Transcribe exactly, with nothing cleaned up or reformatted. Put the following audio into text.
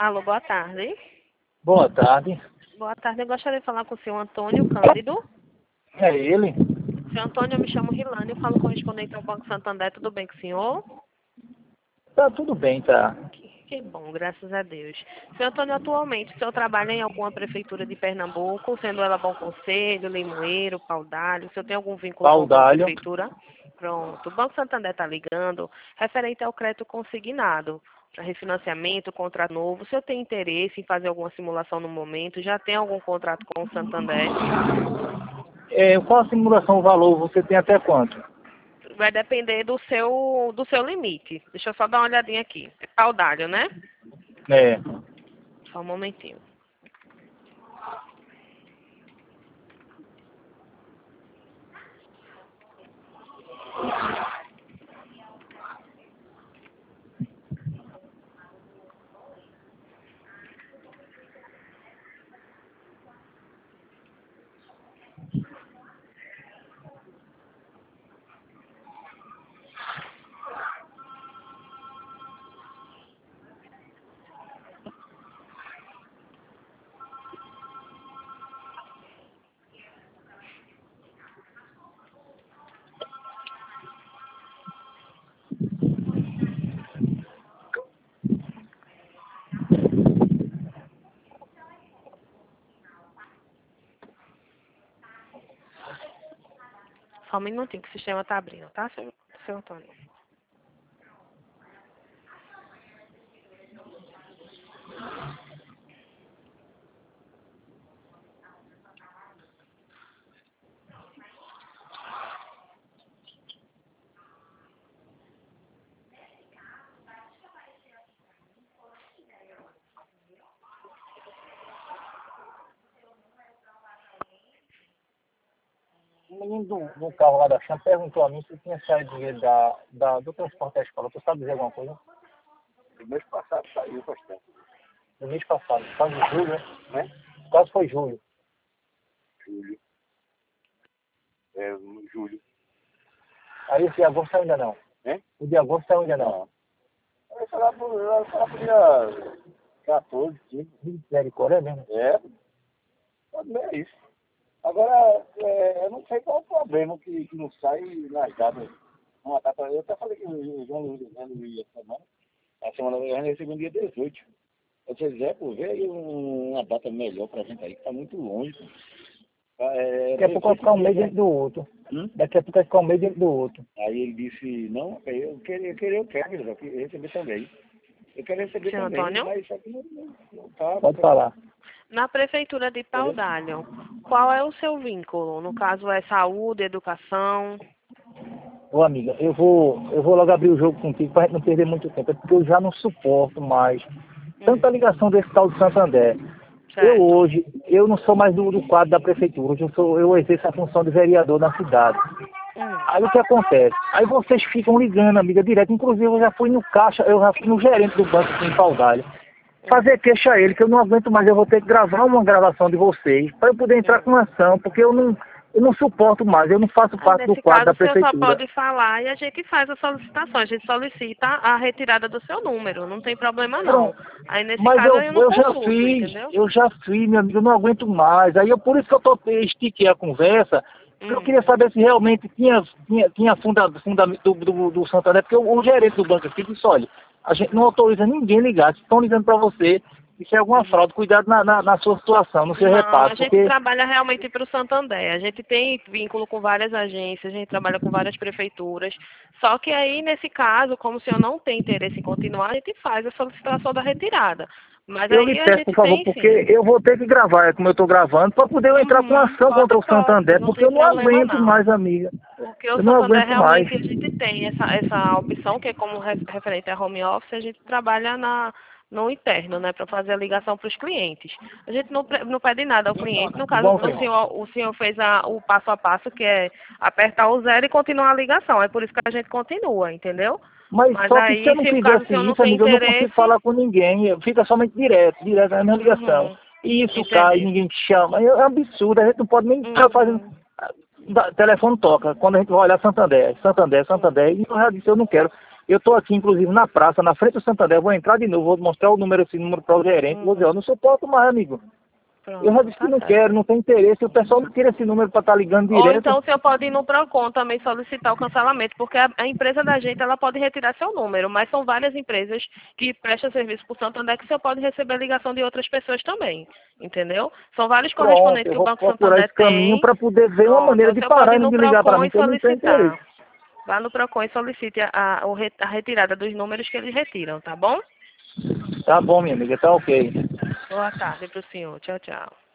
Alô, boa tarde. Boa tarde. Boa tarde, eu gostaria de falar com o senhor Antônio Cândido. É ele? Senhor Antônio, eu me chamo Rilane, eu falo correspondente ao Banco Santander, tudo bem com o senhor? Tá tudo bem, tá. Que, que bom, graças a Deus. Senhor Antônio, atualmente, o senhor trabalha em alguma prefeitura de Pernambuco, sendo ela Bom Conselho, Limoeiro, Paudalho, o senhor tem algum vínculo com alguma Paudalho. prefeitura? Pronto, o Banco Santander está ligando, referente ao crédito consignado, para refinanciamento, contrato novo. O senhor tem interesse em fazer alguma simulação no momento? Já tem algum contrato com o Santander? É, qual a simulação, o valor você tem até quanto? Vai depender do seu, do seu limite. Deixa eu só dar uma olhadinha aqui. É Paudalho, né? É. Só um momentinho. Só um minutinho que o sistema está abrindo, tá, seu, seu Antônio? O menino do, do carro lá da Cham perguntou a mim se tinha saído dinheiro da, da, do transporte da escola. Tu sabe dizer alguma coisa? O mês passado saiu bastante. No mês passado, quase julho, né? Né? Quase foi julho. Julho. É, no julho. Aí esse de agosto ainda não. Né? O de agosto ainda não. Aí foi lá pro, lá pro dia quatorze, quinze. Misericórdia, é mesmo? É. Pode ver é isso. Agora, é, eu não sei qual é o problema que, que não sai nas datas. Uma data, eu até falei que o João Luiz ia semana. A semana eu recebi um dia dezoito. Se você quiser, por ver aí um- uma data melhor pra gente aí, que tá muito longe. É, Daqui a pouco vai ficar um mês dentro do outro. Hum? Daqui a pouco vai ficar um mês dentro do outro. Aí ele disse, não, eu quero, eu quero, eu quero, eu quero receber também. Eu quero receber Senhor também, Antônio? mas isso aqui não, não, não tá. Pode falar. Na prefeitura de Paudalho, qual é o seu vínculo? No caso, é saúde, educação? Ô amiga, eu vou, eu vou logo abrir o jogo contigo pra gente não perder muito tempo, é porque eu já não suporto mais tanta ligação desse tal de Santander. Certo. Eu hoje, eu não sou mais do, do quadro da prefeitura, hoje eu, sou, eu exerço a função de vereador na cidade. Hum. Aí o que acontece? Aí vocês ficam ligando, amiga, direto. Inclusive eu já fui no caixa, eu já fui no gerente do banco aqui em Paudalho. Fazer queixa a ele, que eu não aguento mais, eu vou ter que gravar uma gravação de vocês, para eu poder entrar Hum. com ação, porque eu não, eu não suporto mais, eu não faço Ah, parte do nesse quadro caso, da o senhor só prefeitura. pode falar e a gente faz a solicitação. A gente solicita a retirada do seu número, não tem problema não. Pronto. Aí nesse Mas caso eu, eu não eu já consulto, fiz, entendeu? eu já fiz, meu amigo, eu não aguento mais. Aí eu, por isso que eu tô, estiquei a conversa, porque eu Hum. queria saber se realmente tinha, tinha, tinha funda, fundamento do, do, do Santander, porque o, o gerente do banco aqui disse, olha, a gente não autoriza ninguém ligar, se estão ligando para você, isso é alguma Uhum. fraude, cuidado na, na, na sua situação, no seu Não, repasse, a gente porque... trabalha realmente para o Santander. A gente tem vínculo com várias agências, a gente trabalha com várias prefeituras. Só que aí, nesse caso, como o senhor não tem interesse em continuar, a gente faz a solicitação da retirada. Mas Eu lhe aí a peço, por gente favor, tem porque sim. eu vou ter que gravar, é como eu estou gravando, para poder eu entrar com Uhum, ação contra pode, o pode, Santander, não porque tem eu não problema aguento não. mais, amiga. Porque o Eu não Santander aguento mais. realmente a gente tem essa, essa opção, que é como re- referente a home office, a gente trabalha na, no interno, né, para fazer a ligação para os clientes. A gente não, pre- não pede nada ao cliente, no caso Bom, o senhor, o senhor fez a, o passo a passo, que é apertar o zero e continuar a ligação, é por isso que a gente continua, entendeu? mas Mas só que se eu aí, não se o caso o fizesse senhor não isso, tem amiga, eu não consigo interesse, falar com ninguém. Fica somente direto, direto na minha ligação. uhum, E isso cai, entendi. ninguém te chama. É um absurdo, a gente não pode nem estar fazendo. Uhum, O telefone toca. Quando a gente vai olhar Santander, Santander, uhum, Santander, e eu já disse, eu não quero. Eu estou aqui, inclusive, na praça, na frente do Santander, vou entrar de novo, vou mostrar o número, esse número para o gerente, Hum. vou dizer, eu não suporto mais, amigo. Pronto, Eu já disse tá que não certo. quero, não tem interesse, o pessoal não tira esse número para estar ligando Ou direto. então o senhor pode ir no PROCON também solicitar o cancelamento, porque a, a empresa da gente ela pode retirar seu número, mas são várias empresas que prestam serviço por Santander que o senhor pode receber ligação de outras pessoas também, entendeu? São vários Pronto, correspondentes eu que o vou Banco procurar Santander esse caminho tem. para poder ver uma Pronto, maneira o de senhor parar pode ir de no ligar para PROCON mim, e que eu não tenho solicitar. interesse. Vá no PROCON e solicite a, a, o re- a retirada dos números que eles retiram, tá bom? Tá bom, minha amiga, tá ok. Boa tarde para o senhor. Tchau, tchau.